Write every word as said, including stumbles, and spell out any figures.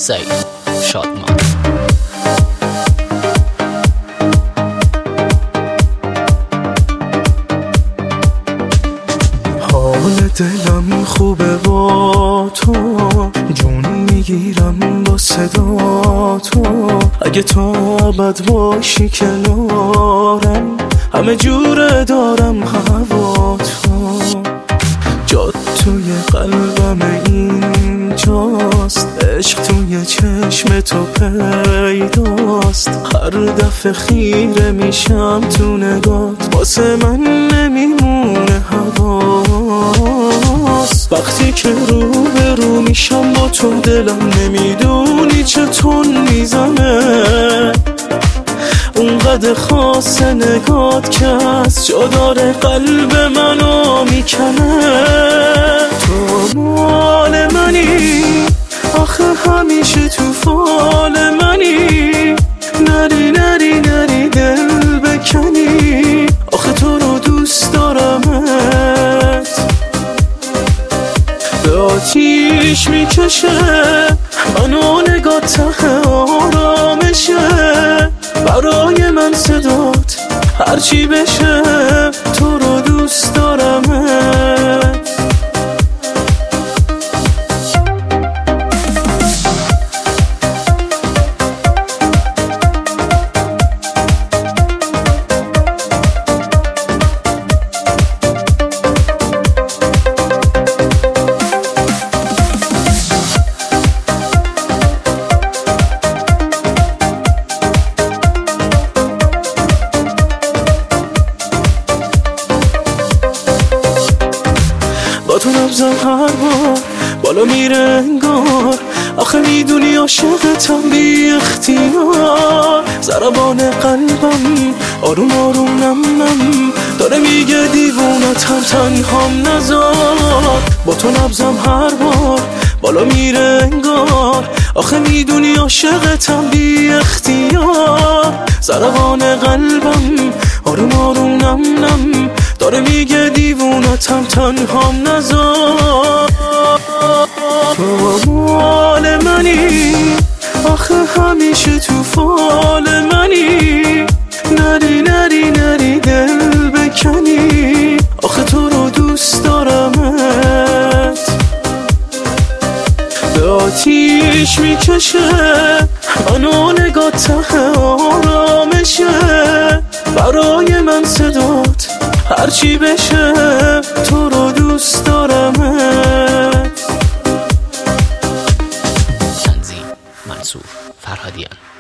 سعید شادمان. حال دلم خوبه با تو، جون میگیرم با صدا تو. اگه تو ابد باشی کنارم، همه جوره دارم هوا تو. جات توی قلبم اینجاست، عشق توی چشم تو پیداست. هر دفعه خیره میشم تو نگات، واسه من نمیمونه حواس. وقتی که رو به رو میشم با تو، دلم نمیدونی چطور میزنه. اونقدر خاص نگات که از جا داره قلب منو میکنه. تو مال منی، آخه همیشه تو فال منی. نری نری نری دل بکنی، آخه تو رو دوست دارمت. به آتیش میکشه منو نگاه، ته آرامشه. برای من صدات هرچی بشه، تو رو دوست دارمت. با تو نبزم هر بار بالا میره انگار، آخه میدونی عاشقتم بی اختیار. ضربان قلبم آروم آروم نم نم داره میگه دیوونتم، تنهام نذار. با تو نبزم هر بار بالا میره انگار، آخه میدونی عاشقتم بی اختیار. ضربان قلبم آروم آروم نم نم داره میگه دیوونتم، تنهام نذار. تو مال منی، آخه همیشه تو فال منی. نری نری نری دل بکنی، آخه تو رو دوست دارمت. به آتیش میکشه منو نگاه، ته آرامشه. برای من صدات هرچی بشه، تو رو دوست دارمت. تنظیم منصور فرهادیان.